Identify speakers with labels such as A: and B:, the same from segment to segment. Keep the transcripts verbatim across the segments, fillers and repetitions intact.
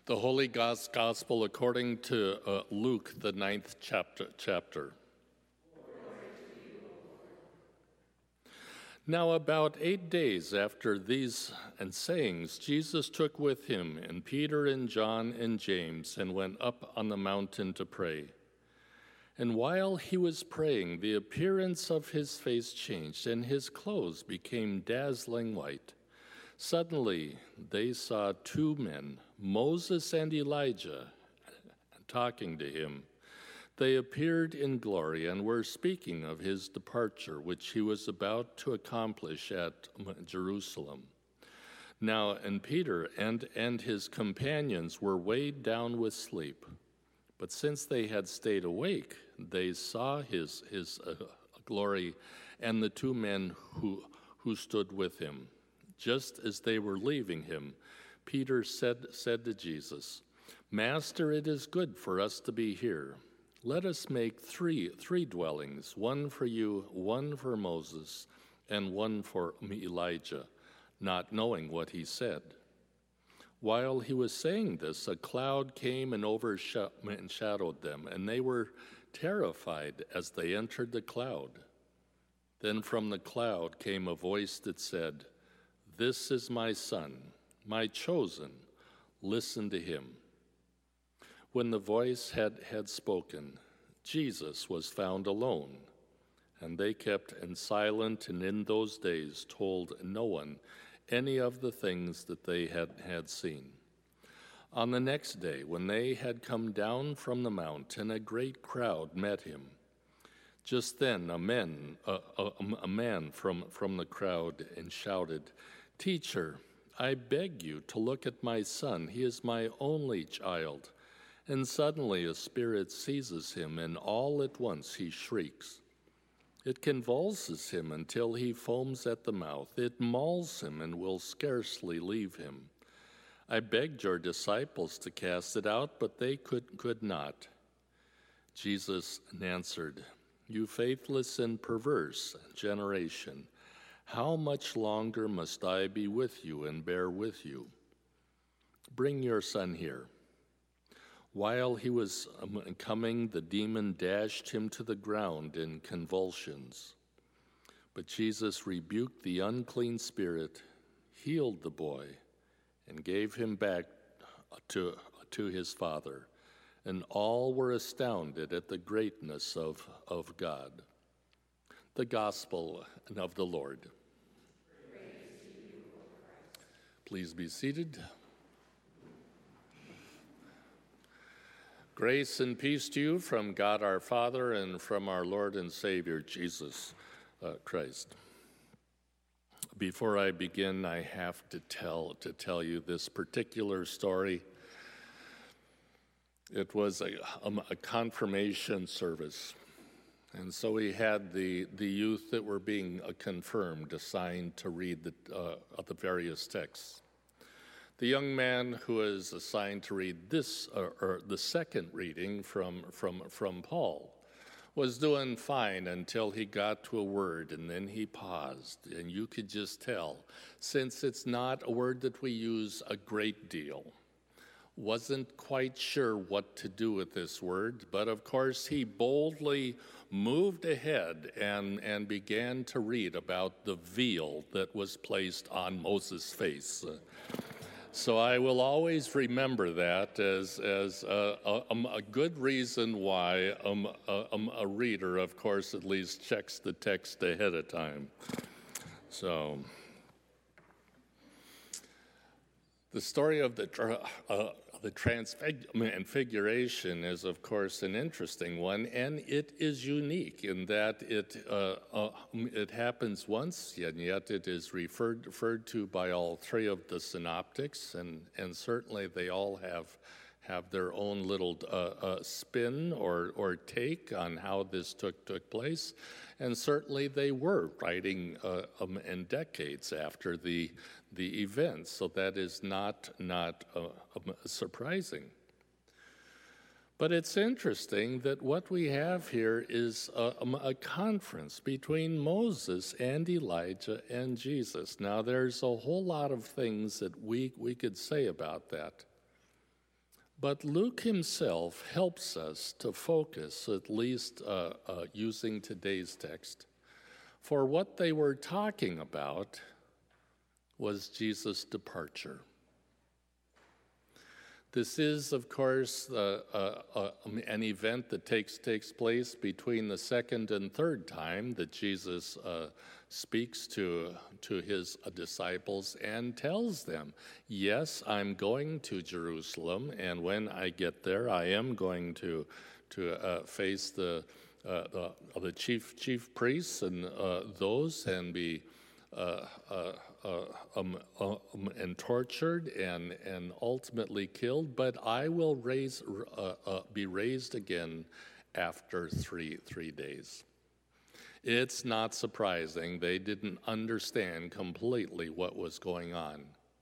A: The Holy Gos- Gospel according to uh, Luke, the ninth chapter. chapter. Now about eight days after these and sayings, Jesus took with him and Peter and John and James and went up on the mountain to pray. And while he was praying, the appearance of his face changed, and his clothes became dazzling white. Suddenly they saw two men, Moses and Elijah, talking to him. They appeared in glory and were speaking of his departure, which he was about to accomplish at Jerusalem. Now, and Peter and, and his companions were weighed down with sleep. But since they had stayed awake, they saw his, his uh, glory and the two men who, who stood with him. Just as they were leaving him, Peter said, said to Jesus, "Master, it is good for us to be here. Let us make three, three dwellings, one for you, one for Moses, and one for Elijah," not knowing what he said. While he was saying this, a cloud came and overshadowed them, and they were terrified as they entered the cloud. Then from the cloud came a voice that said, "This is my son, my chosen. Listen to him." When the voice had, had spoken, Jesus was found alone, and they kept and silent, and in those days told no one any of the things that they had, had seen. On the next day, when they had come down from the mountain, a great crowd met him. Just then a man, a, a, a man from, from the crowd and shouted, "Teacher, I beg you to look at my son. He is my only child." And suddenly a spirit seizes him, and all at once he shrieks. It convulses him until he foams at the mouth. It mauls him and will scarcely leave him. I begged your disciples to cast it out, but they could, could not. Jesus answered, "You faithless and perverse generation, how much longer must I be with you and bear with you? Bring your son here." While he was coming, the demon dashed him to the ground in convulsions. But Jesus rebuked the unclean spirit, healed the boy, and gave him back to, to his father. And all were astounded at the greatness of, of God. The Gospel of the Lord.
B: Praise to you, O Christ.
A: Please be seated. Grace and peace to you from God our Father and from our Lord and Savior, Jesus uh, Christ. Before I begin, I have to tell, to tell you this particular story. It was a, um, a confirmation service. And so we had the, the youth that were being uh, confirmed assigned to read the, uh, the various texts. The young man who is assigned to read this, or, or the second reading from, from, from Paul, was doing fine until he got to a word, and then he paused, and you could just tell, since it's not a word that we use a great deal, wasn't quite sure what to do with this word, but of course he boldly moved ahead and, and began to read about the veil that was placed on Moses' face. So I will always remember that as, as a, a, a good reason why um, a, um, a reader, of course, at least checks the text ahead of time. So the story of the, uh, the transfiguration is, of course, an interesting one, and it is unique in that it uh, uh, it happens once, and yet it is referred referred to by all three of the synoptics, and, and certainly they all have have their own little uh, uh, spin or or take on how this took took place, and certainly they were writing uh, um, in decades after the the events, so that is not not uh, um, surprising. But it's interesting that what we have here is a, a conference between Moses and Elijah and Jesus. Now, there's a whole lot of things that we, we could say about that. But Luke himself helps us to focus, at least uh, uh, using today's text, for what they were talking about was Jesus' departure. This is, of course, uh, uh, uh, an event that takes takes place between the second and third time that Jesus uh, speaks to, to his uh, disciples and tells them, yes, I'm going to Jerusalem, and when I get there, I am going to, to uh, face the, uh, the, the chief, chief priests and uh, those and be Uh, uh, uh, um, uh, um, and tortured and, and ultimately killed, but I will raise, uh, uh, be raised again after three, three days. It's not surprising they didn't understand completely what was going on.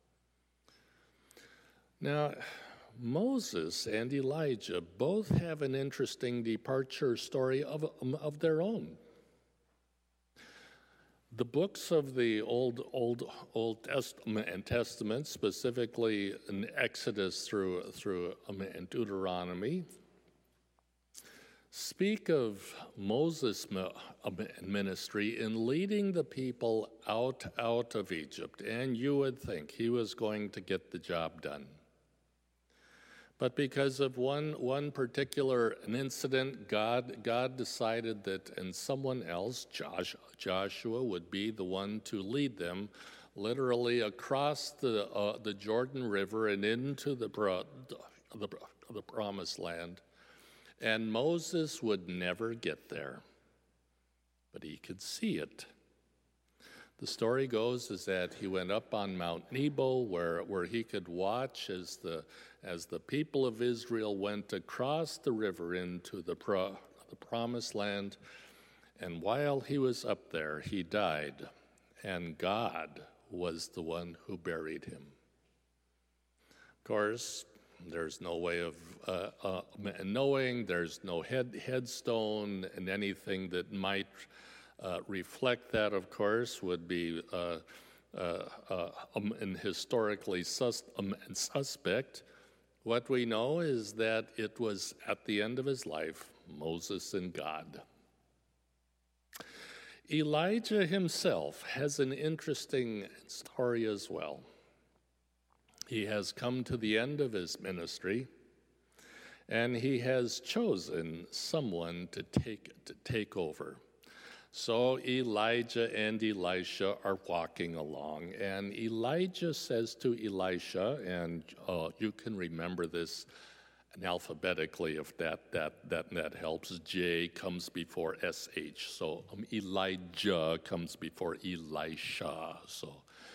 A: Now, Moses and Elijah both have an interesting departure story of, of their own. The books of the Old Old Old Testament and Testament, specifically in Exodus through through um, and Deuteronomy, speak of Moses' ministry in leading the people out out of Egypt, and you would think he was going to get the job done. But because of one one particular an incident, God God decided that, and someone else, Josh, Joshua, would be the one to lead them, literally across the uh, the Jordan River and into the, the the Promised Land. And Moses would never get there, but he could see it. The story goes is that he went up on Mount Nebo, where where he could watch as the as the people of Israel went across the river into the, pro, the Promised Land. And while he was up there, he died, and God was the one who buried him. Of course, there's no way of uh, uh, knowing, there's no head, headstone, and anything that might uh, reflect that, of course, would be uh, uh, uh, um, an historically sus- um, suspect. What we know is that it was at the end of his life, Moses and God. Elijah himself has an interesting story as well. He has come to the end of his ministry, and he has chosen someone to take to take over. So Elijah and Elisha are walking along, and Elijah says to Elisha, and uh, you can remember this alphabetically if that that that that helps. J comes before S H, so um, Elijah comes before Elisha. So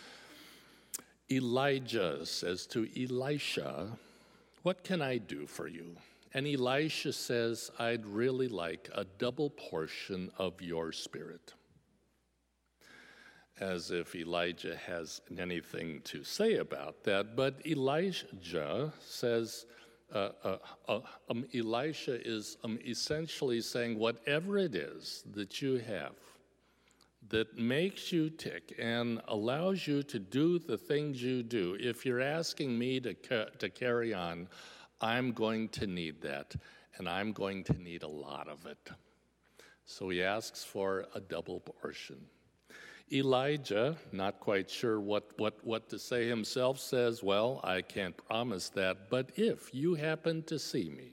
A: Elijah says to Elisha, "What can I do for you?" And Elisha says, "I'd really like a double portion of your spirit." As if Elijah has anything to say about that. But Elijah says, uh, uh, uh, um, Elisha is um, essentially saying, whatever it is that you have that makes you tick and allows you to do the things you do, if you're asking me to ca- to carry on, I'm going to need that, and I'm going to need a lot of it. So he asks for a double portion. Elijah, not quite sure what, what, what to say himself, says, well, I can't promise that, but if you happen to see me,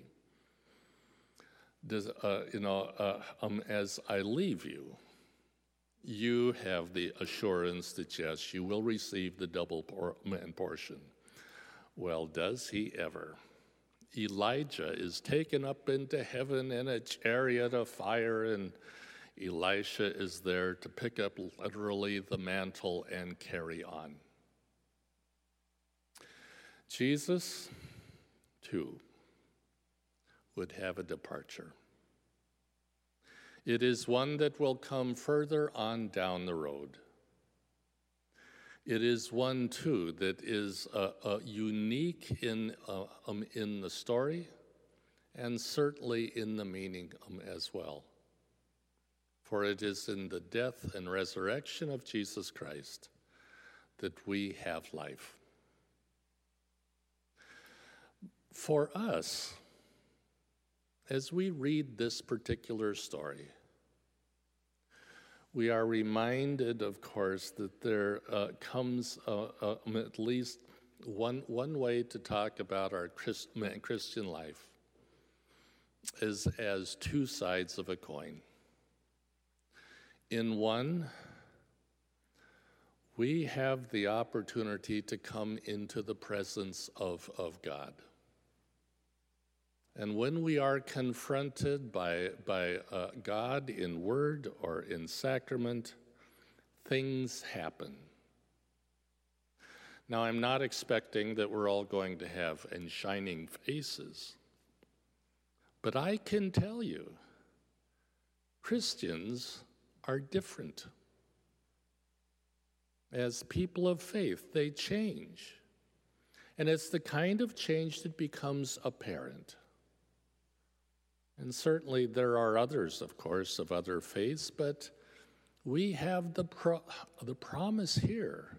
A: does, uh, you know, uh, um, as I leave you, you have the assurance that, yes, you will receive the double por- portion. Well, does he ever? Elijah is taken up into heaven in a chariot of fire, and Elisha is there to pick up literally the mantle and carry on. Jesus, too, would have a departure. It is one that will come further on down the road. It is one, too, that is uh, uh, unique in, uh, um, in the story and certainly in the meaning um, as well. For it is in the death and resurrection of Jesus Christ that we have life. For us, as we read this particular story, we are reminded, of course, that there uh, comes uh, uh, at least one, one way to talk about our Christ, Christian life is as two sides of a coin. In one, we have the opportunity to come into the presence of, of God. And when we are confronted by, by uh, God in word or in sacrament, things happen. Now, I'm not expecting that we're all going to have shining faces, but I can tell you, Christians are different. As people of faith, they change. And it's the kind of change that becomes apparent. And certainly there are others, of course, of other faiths, but we have the pro- the promise here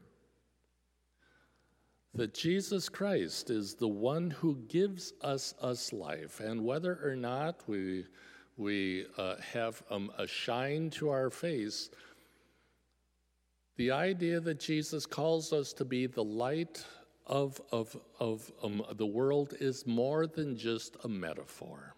A: that Jesus Christ is the one who gives us us life. And whether or not we, we uh, have um, a shine to our face, the idea that Jesus calls us to be the light of, of, of um, the world is more than just a metaphor.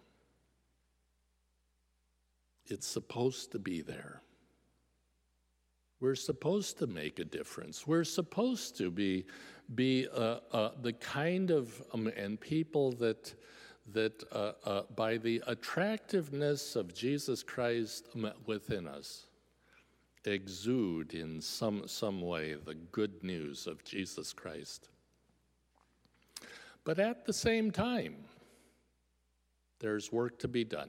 A: It's supposed to be there. We're supposed to make a difference. We're supposed to be, be uh, uh, the kind of um, and people that, that uh, uh, by the attractiveness of Jesus Christ within us, exude in some, some way the good news of Jesus Christ. But at the same time, there's work to be done.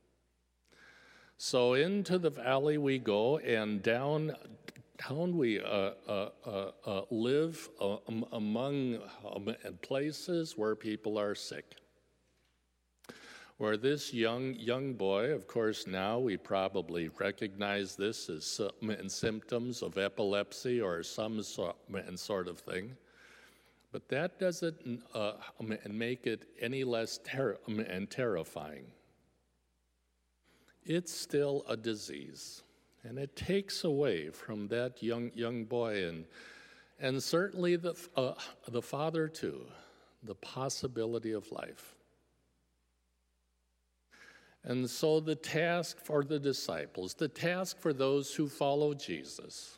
A: So into the valley we go, and down, down we uh, uh, uh, uh, live uh, um, among um, places where people are sick. Where this young young boy, of course, now we probably recognize this as uh, symptoms of epilepsy or some sort, sort of thing, but that doesn't uh, make it any less ter- and terrifying. It's still a disease, and it takes away from that young young boy and and certainly the uh, the father too, the possibility of life. And so the task for the disciples, the task for those who follow Jesus,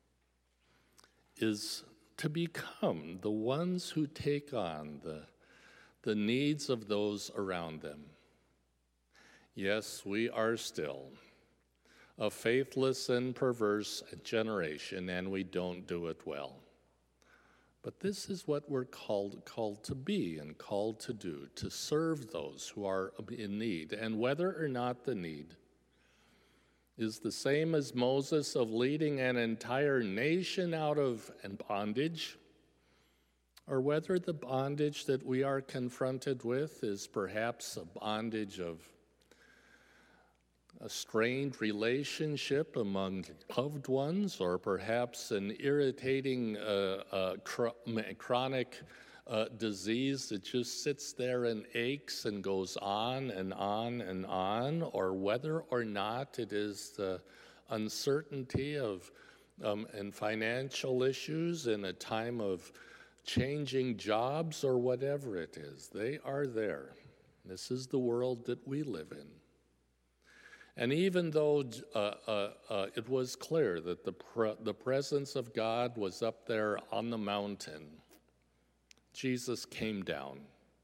A: is to become the ones who take on the, the needs of those around them. Yes, we are still a faithless and perverse generation, and we don't do it well. But this is what we're called, called to be and called to do, to serve those who are in need. And whether or not the need is the same as Moses of leading an entire nation out of bondage, or whether the bondage that we are confronted with is perhaps a bondage of a strained relationship among loved ones, or perhaps an irritating uh, uh, cr- chronic uh, disease that just sits there and aches and goes on and on and on, or whether or not it is the uncertainty of um, and financial issues in a time of changing jobs or whatever it is. They are there. This is the world that we live in. And even though uh, uh, uh, it was clear that the pre- the presence of God was up there on the mountain, Jesus came down.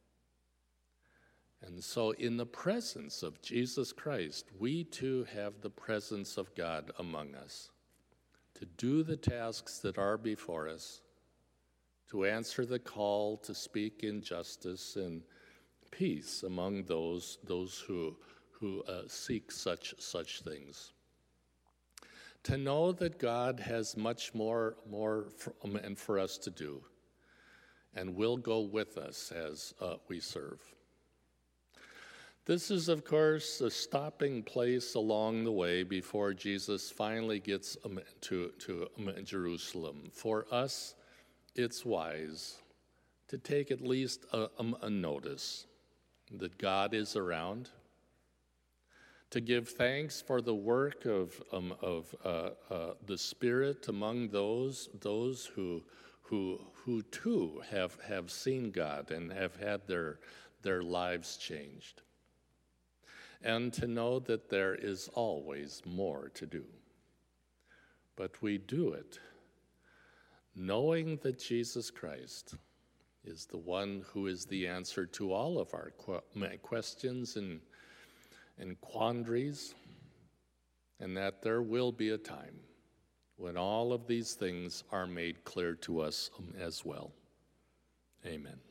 A: And so in the presence of Jesus Christ, we too have the presence of God among us to do the tasks that are before us, to answer the call to speak in justice and peace among those, those who who uh, seek such such things. To know that God has much more, more for, um, and for us to do, and will go with us as uh, we serve. This is, of course, a stopping place along the way before Jesus finally gets um, to, to um, Jerusalem. For us, it's wise to take at least a, a, a notice that God is around, to give thanks for the work of, um, of uh, uh, the Spirit among those those who who who too have, have seen God and have had their their lives changed, and to know that there is always more to do. But we do it knowing that Jesus Christ is the one who is the answer to all of our questions and and quandaries, and that there will be a time when all of these things are made clear to us as well. Amen.